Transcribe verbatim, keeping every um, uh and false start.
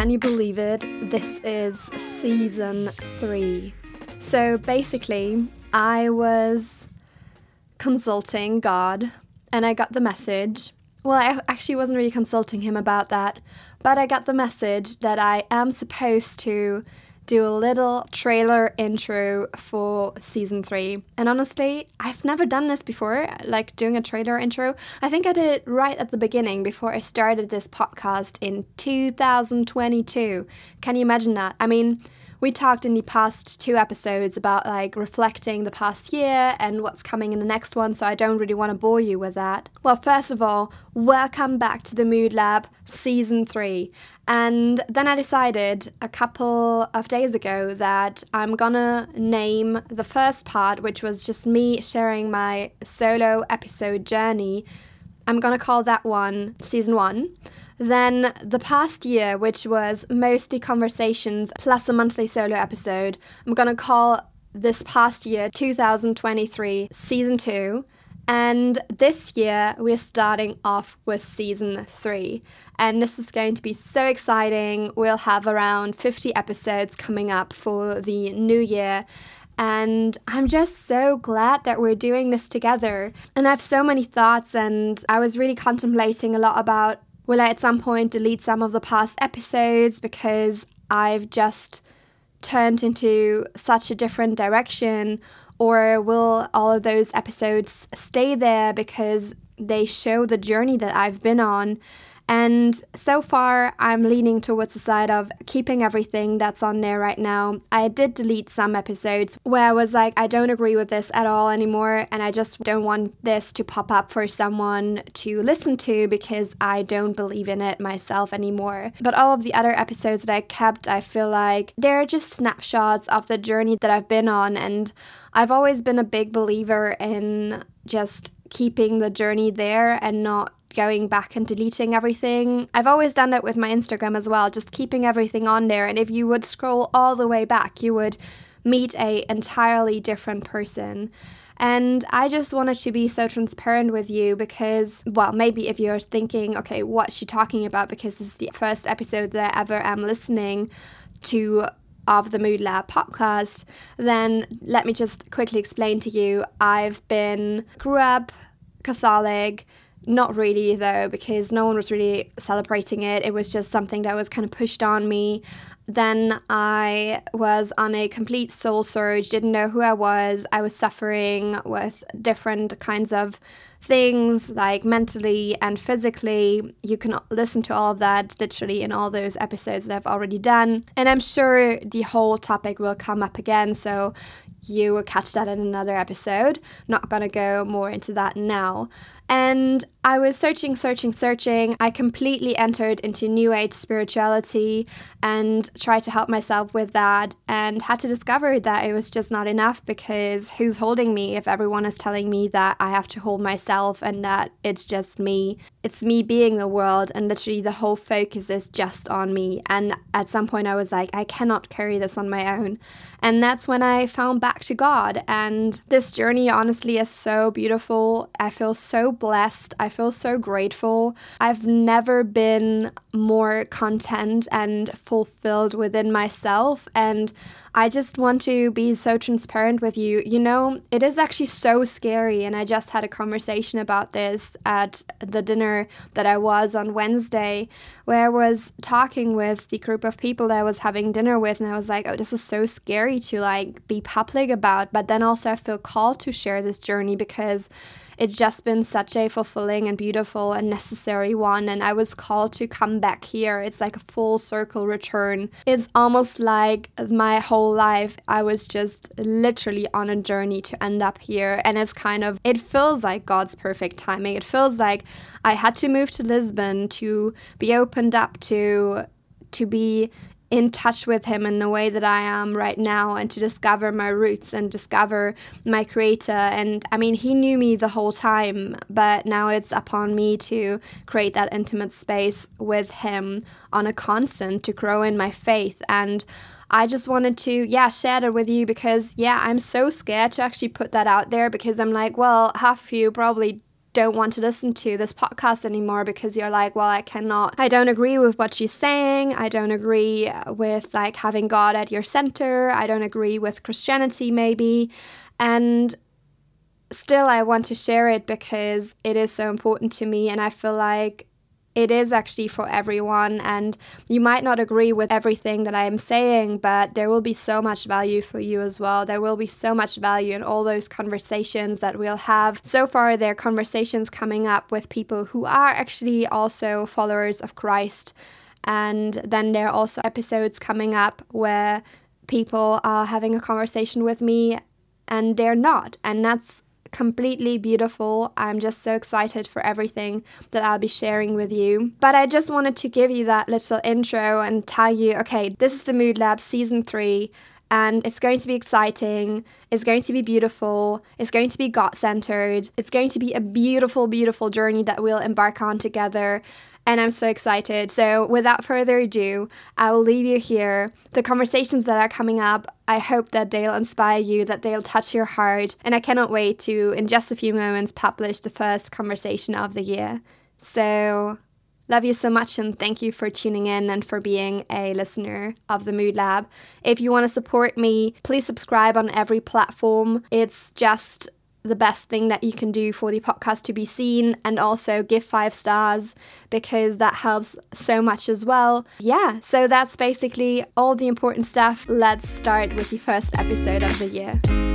Can you believe it? This is season three. So basically, I was consulting God and I got the message. Well, I actually wasn't really consulting him about that, but I got the message that I am supposed to do a little trailer intro for season three. And honestly, I've never done this before, like doing a trailer intro. I think I did it right at the beginning before I started this podcast in two thousand twenty-two. Can you imagine that? I mean, we talked in the past two episodes about like reflecting the past year and what's coming in the next one, so I don't really want to bore you with that. Well, first of all, welcome back to the Mood Lab season three. And then I decided a couple of days ago that I'm gonna name the first part, which was just me sharing my solo episode journey, I'm gonna call that one season one. Then the past year, which was mostly conversations plus a monthly solo episode, I'm gonna call this past year, two thousand twenty-three, season two. And this year, we're starting off with season three. And this is going to be so exciting. We'll have around fifty episodes coming up for the new year. And I'm just so glad that we're doing this together. And I have so many thoughts, and I was really contemplating a lot about, will I at some point delete some of the past episodes because I've just turned into such a different direction? Or will all of those episodes stay there because they show the journey that I've been on? And so far, I'm leaning towards the side of keeping everything that's on there right now. I did delete some episodes where I was like, I don't agree with this at all anymore, and I just don't want this to pop up for someone to listen to because I don't believe in it myself anymore. But all of the other episodes that I kept, I feel like they're just snapshots of the journey that I've been on, and I've always been a big believer in just keeping the journey there and not going back and deleting everything. I've always done that with my Instagram as well, just keeping everything on there. And if you would scroll all the way back, you would meet a entirely different person. And I just wanted to be so transparent with you because, well, maybe if you're thinking, okay, what's she talking about? Because this is the first episode that I ever am listening to of the Mood Lab podcast, then let me just quickly explain to you. I've been, grew up Catholic. Not really, though, because no one was really celebrating it. It was just something that was kind of pushed on me. Then I was on a complete soul surge, didn't know who I was. I was suffering with different kinds of things, like mentally and physically. You can listen to all of that literally in all those episodes that I've already done. And I'm sure the whole topic will come up again, so you will catch that in another episode. Not gonna go more into that now. And I was searching, searching, searching. I completely entered into New Age spirituality and tried to help myself with that, and had to discover that it was just not enough, because who's holding me if everyone is telling me that I have to hold myself and that it's just me. It's me being the world, and literally the whole focus is just on me. And at some point I was like, I cannot carry this on my own. And that's when I found back to God. And this journey honestly is so beautiful. I feel so blessed. I feel so grateful. I've never been more content and fulfilled within myself. And I just want to be so transparent with you. You know, it is actually so scary. And I just had a conversation about this at the dinner that I was on Wednesday, where I was talking with the group of people that I was having dinner with. And I was like, oh, this is so scary to like be public about. But then also I feel called to share this journey because it's just been such a fulfilling and beautiful and necessary one. And I was called to come back here. It's like a full circle return. It's almost like my whole life I was just literally on a journey to end up here. And it's kind of, it feels like God's perfect timing. It feels like I had to move to Lisbon to be opened up to, to be in touch with him in the way that I am right now, and to discover my roots and discover my creator. And I mean, he knew me the whole time, but now it's upon me to create that intimate space with him on a constant, to grow in my faith. And I just wanted to, yeah, share that with you because, yeah, I'm so scared to actually put that out there, because I'm like, well, half of you probably don't want to listen to this podcast anymore because you're like, well, I cannot, I don't agree with what she's saying. I don't agree with like having God at your center. I don't agree with Christianity maybe. And still I want to share it because it is so important to me, and I feel like it is actually for everyone, and you might not agree with everything that I am saying, but there will be so much value for you as well. There will be so much value in all those conversations that we'll have. So far, there are conversations coming up with people who are actually also followers of Christ, and then there are also episodes coming up where people are having a conversation with me and they're not, and that's completely beautiful. I'm just so excited for everything that I'll be sharing with you. But I just wanted to give you that little intro and tell you, okay, this is the Mood Lab season three, and it's going to be exciting, it's going to be beautiful, it's going to be God-centered, it's going to be a beautiful, beautiful journey that we'll embark on together. And I'm so excited. So without further ado, I will leave you here. The conversations that are coming up, I hope that they'll inspire you, that they'll touch your heart. And I cannot wait to, in just a few moments, publish the first conversation of the year. So love you so much, and thank you for tuning in and for being a listener of the Mood Lab. If you want to support me, please subscribe on every platform. It's just the best thing that you can do for the podcast to be seen, and also give five stars because that helps so much as well. Yeah, so that's basically all the important stuff. Let's start with the first episode of the year.